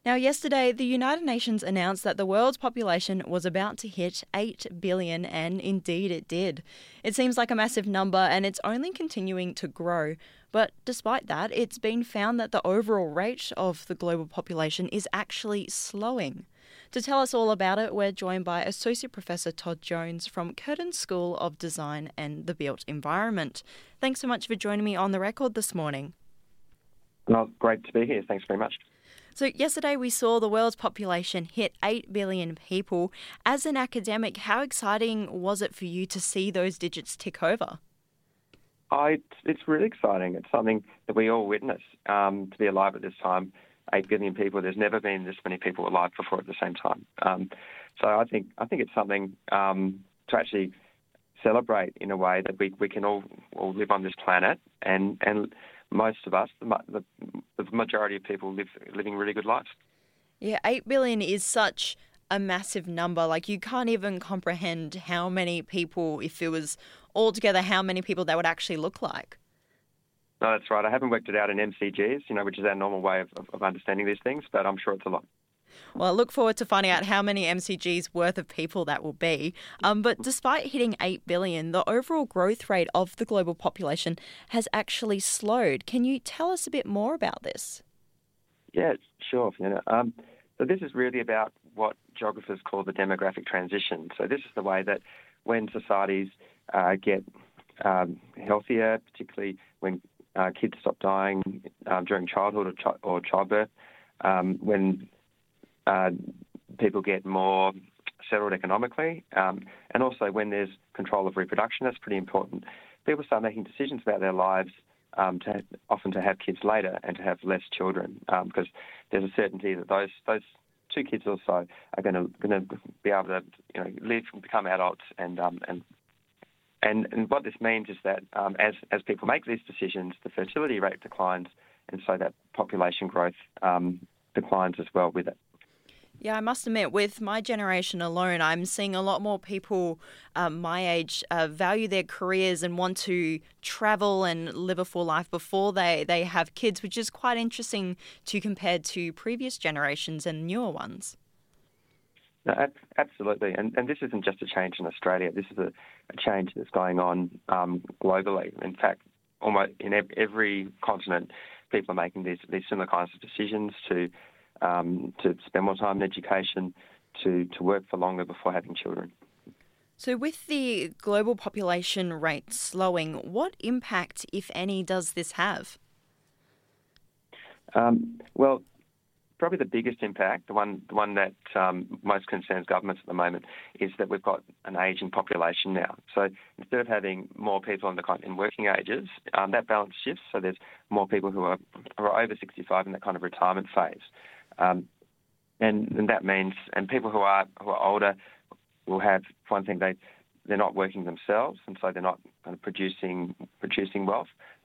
Now, yesterday, the United Nations announced that the world's population was about to hit 8 billion, and indeed it did. It seems like a massive number, and it's only continuing to grow. But despite that, it's been found that the overall rate of the global population is actually slowing. To tell us all about it, we're joined by Associate Professor Todd Jones from Curtin School of Design and the Built Environment. Thanks so much for joining me on the record this morning. Well, great to be here. Thanks very much. So yesterday we saw the world's population hit 8 billion people. As an academic, how exciting was it for you to see those digits tick over? It's really exciting. It's something that we all witness, to be alive at this time. 8 billion people. There's never been this many people alive before at the same time. So I think it's something to actually celebrate in a way that we can all live on this planet, and most of us, the majority of people, living really good lives. Yeah, 8 billion is such a massive number. Like, you can't even comprehend how many people, if it was all together, how many people that would actually look like. No, that's right. I haven't worked it out in MCGs, which is our normal way of understanding these things, but I'm sure it's a lot. Well, I look forward to finding out how many MCGs worth of people that will be. But despite hitting 8 billion, the overall growth rate of the global population has actually slowed. Can you tell us a bit more about this? Yeah, sure, Fiona. So this is really about what geographers call the demographic transition. So this is the way that when societies get healthier, particularly when kids stop dying during childhood or childbirth, when people get more settled economically, and also when there's control of reproduction. That's pretty important. People start making decisions about their lives, often to have kids later and to have less children, because there's a certainty that those two kids or so are going to be able to live and become adults, and what this means is that as people make these decisions, the fertility rate declines, and so that population growth declines as well with it. Yeah, I must admit, with my generation alone, I'm seeing a lot more people my age value their careers and want to travel and live a full life before they have kids, which is quite interesting to compare to previous generations and newer ones. No, absolutely. And this isn't just a change in Australia. This is a change that's going on globally. In fact, almost in every continent, people are making these similar kinds of decisions to spend more time in education, to work for longer before having children. So with the global population rate slowing, what impact, if any, does this have? Well, probably the biggest impact, the one that most concerns governments at the moment, is that we've got an ageing population now. So instead of having more people in working ages, that balance shifts. So there's more people who are over 65 in that kind of retirement phase. And that means, and people who are older will have one thing, they're not working themselves, and so they're not kind of producing wealth.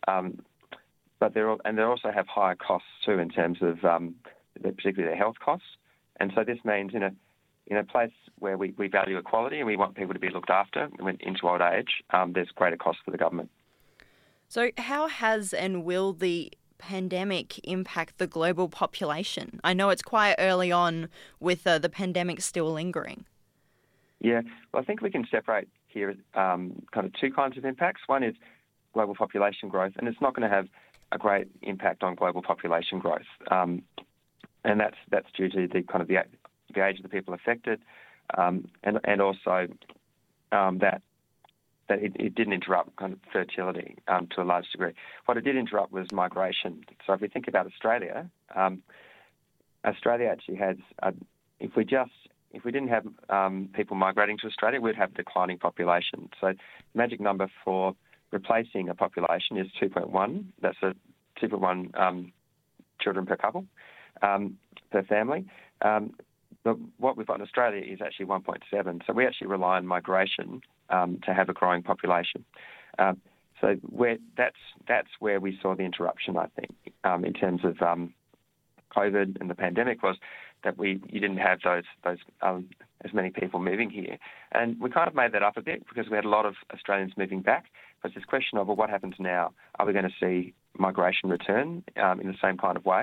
But they also have higher costs too in terms of particularly their health costs. And so this means in a place where we value equality and we want people to be looked after into old age, there's greater costs for the government. So how has and will the pandemic impact the global population? I know it's quite early on with the pandemic still lingering. Yeah, well, I think we can separate here kind of two kinds of impacts. One is global population growth, and it's not going to have a great impact on global population growth, and that's due to the kind of the age of the people affected, and also that it didn't interrupt kind of fertility to a large degree. What it did interrupt was migration. So if we think about Australia, Australia actually has, if we didn't have people migrating to Australia, we'd have a declining population. So the magic number for replacing a population is 2.1. That's a 2.1 children per couple, per family. But what we've got in Australia is actually 1.7. So we actually rely on migration to have a growing population. So that's where we saw the interruption, I think, in terms of COVID and the pandemic, was that you didn't have those as many people moving here. And we kind of made that up a bit because we had a lot of Australians moving back. But it's this question of, well, what happens now? Are we going to see migration return in the same kind of way?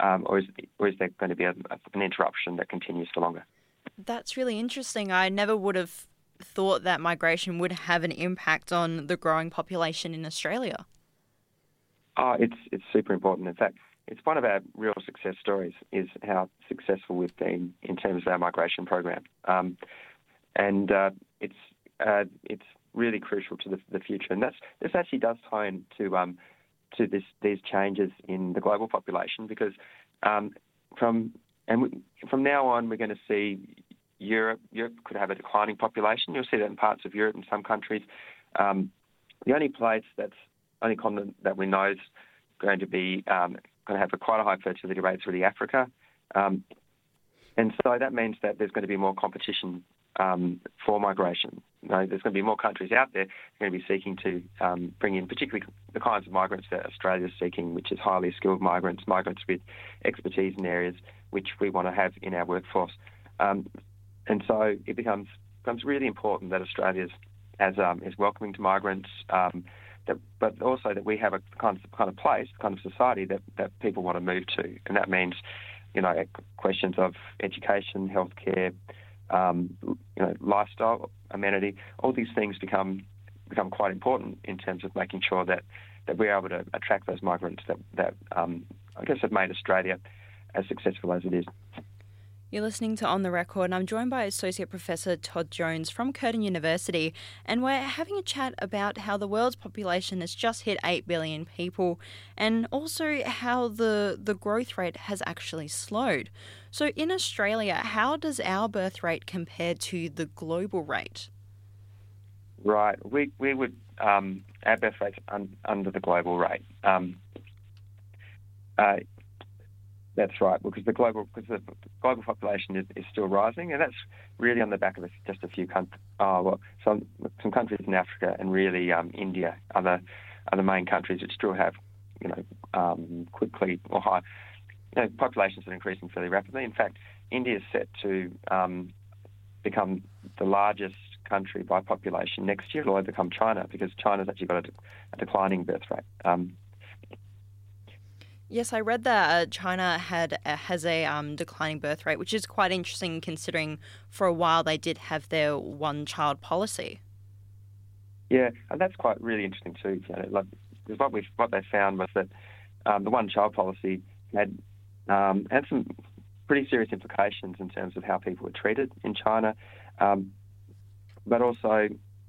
or is there going to be an interruption that continues for longer? That's really interesting. I never would have thought that migration would have an impact on the growing population in Australia. Oh, it's super important. In fact, it's one of our real success stories is how successful we've been in terms of our migration program, and it's really crucial to the future. And this actually does tie into these changes in the global population because from now on we're going to see Europe could have a declining population. You'll see that in parts of Europe and some countries. The only continent that we know is going to be going to have quite a high fertility rate is really Africa, and so that means that there's going to be more competition for migration. There's going to be more countries out there going to be seeking to bring in particularly the kinds of migrants that Australia is seeking, which is highly skilled migrants with expertise in areas which we want to have in our workforce. And so it becomes really important that Australia is welcoming to migrants, but also that we have a kind of place, kind of society that people want to move to, and that means, questions of education, healthcare, lifestyle, amenity. All these things become quite important in terms of making sure that we're able to attract those migrants that I guess have made Australia as successful as it is. You're listening to On the Record, and I'm joined by Associate Professor Todd Jones from Curtin University, and we're having a chat about how the world's population has just hit 8 billion people, and also how the growth rate has actually slowed. So in Australia, how does our birth rate compare to the global rate? Right, we would our birth rate's under the global rate. That's right, because the global population is still rising, and that's really on the back of just a few countries. Some countries in Africa and really India are the main countries which still have quickly or high populations that are increasing fairly rapidly. In fact, India is set to become the largest country by population next year. It'll overcome China because China's actually got a declining birth rate. Yes, I read that China has a declining birth rate, which is quite interesting considering for a while they did have their one-child policy. Yeah, and that's quite really interesting too. Because what they found was that the one-child policy had some pretty serious implications in terms of how people were treated in China, but also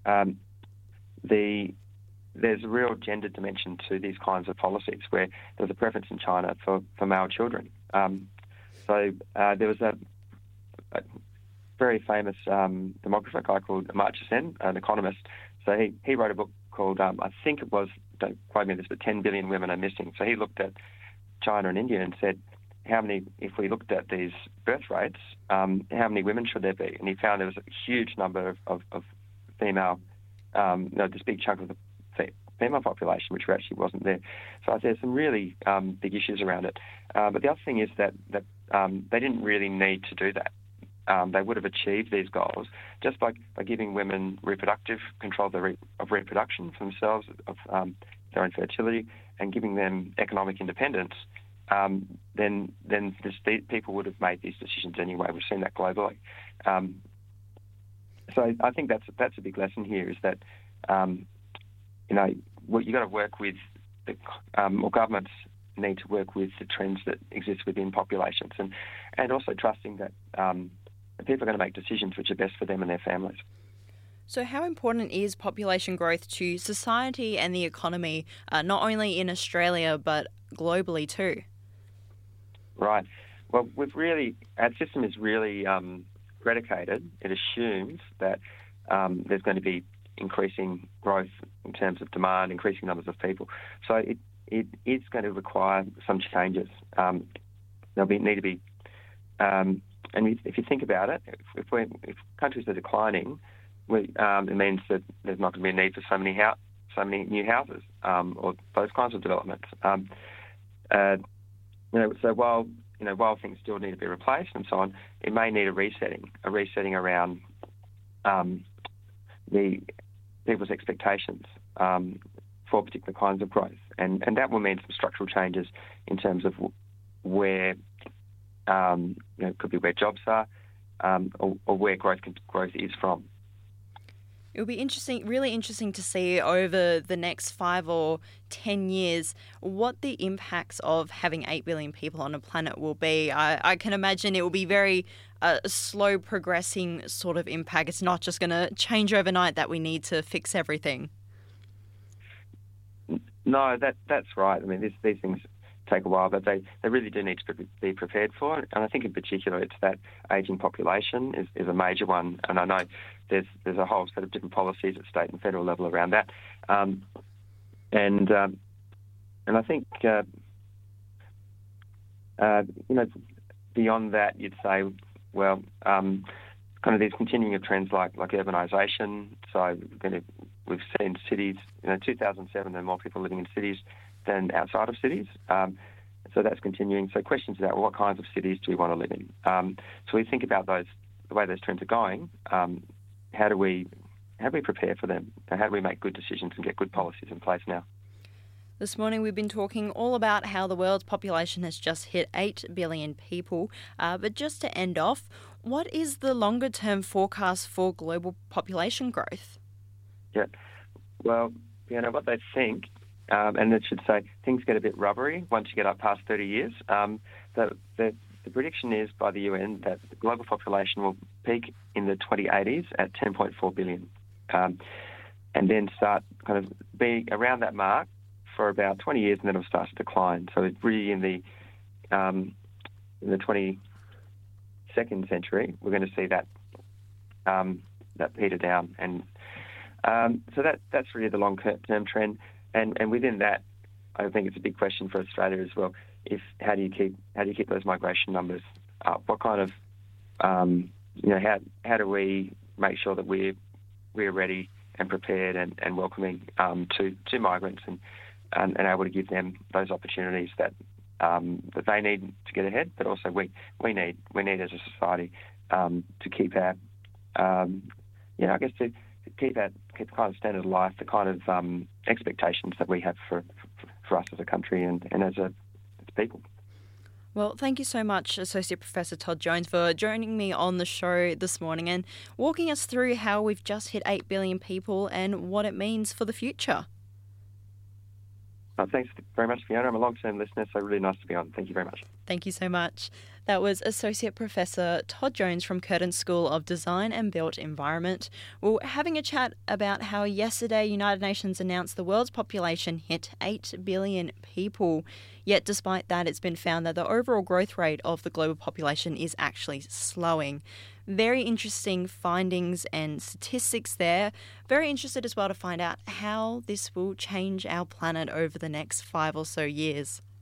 there's a real gender dimension to these kinds of policies where there's a preference in China for male children. So there was a very famous demographer guy called Amartya Sen, an economist. So he wrote a book called, I think it was, don't quote me on this, but 10 billion women are missing. So he looked at China and India and said, if we looked at these birth rates, how many women should there be? And he found there was a huge number of female, this big chunk of the female population, which actually wasn't there. So there's some really big issues around it. But the other thing is that they didn't really need to do that. They would have achieved these goals just by giving women reproductive control of reproduction for themselves, of their own fertility, and giving them economic independence. Then people would have made these decisions anyway. We've seen that globally. So I think that's a big lesson here is that you've got to work with or governments need to work with the trends that exist within populations, and also trusting that people are going to make decisions which are best for them and their families. So how important is population growth to society and the economy, not only in Australia but globally too? Right. Well, our system is really predicated. It assumes that there's going to be increasing growth in terms of demand, increasing numbers of people. So it is going to require some changes. There'll need to be, and if you think about it, if countries are declining, it means that there's not going to be a need for so many new houses or those kinds of developments. So while things still need to be replaced and so on, it may need a resetting around the people's expectations for particular kinds of growth, and that will mean some structural changes in terms of where it could be where jobs are, or where growth is from. It will be interesting, really interesting to see over the next 5 or 10 years what the impacts of having 8 billion people on a planet will be. I can imagine it will be very slow progressing sort of impact. It's not just going to change overnight that we need to fix everything. No, that's right. I mean, these things take a while, but they really do need to be prepared for it. And I think in particular it's that ageing population is a major one. And I know there's a whole set of different policies at state and federal level around that. And I think, beyond that, you'd say, well, kind of these continuing of trends like urbanisation. So we've seen cities, 2007, there are more people living in cities than outside of cities. So that's continuing. So questions about what kinds of cities do we want to live in? So we think about the way those trends are going. How do we prepare for them? And how do we make good decisions and get good policies in place now? This morning we've been talking all about how the world's population has just hit 8 billion people. But just to end off, what is the longer term forecast for global population growth? Yeah, well, what they think, and it should say things get a bit rubbery once you get up past 30 years. The prediction is by the UN that the global population will peak in the 2080s at 10.4 billion, and then start kind of being around that mark for about 20 years, and then it'll start to decline. So it's really in the 22nd century we're going to see that peter down, and so that's really the long-term trend. And within that, I think it's a big question for Australia as well. How do you keep those migration numbers up? What kind of how do we make sure that we're ready and prepared and welcoming to migrants and able to give them those opportunities that they need to get ahead, but also we need as a society to keep our I guess to keep the kind of standard of life, the kind of expectations that we have for us as a country and as people. Well, thank you so much, Associate Professor Todd Jones, for joining me on the show this morning and walking us through how we've just hit 8 billion people and what it means for the future. Thanks very much, Fiona. I'm a long-term listener, so really nice to be on. Thank you very much. Thank you so much. That was Associate Professor Todd Jones from Curtin School of Design and Built Environment. We're having a chat about how yesterday United Nations announced the world's population hit 8 billion people. Yet despite that, it's been found that the overall growth rate of the global population is actually slowing. Very interesting findings and statistics there. Very interested as well to find out how this will change our planet over the next 5 or so years.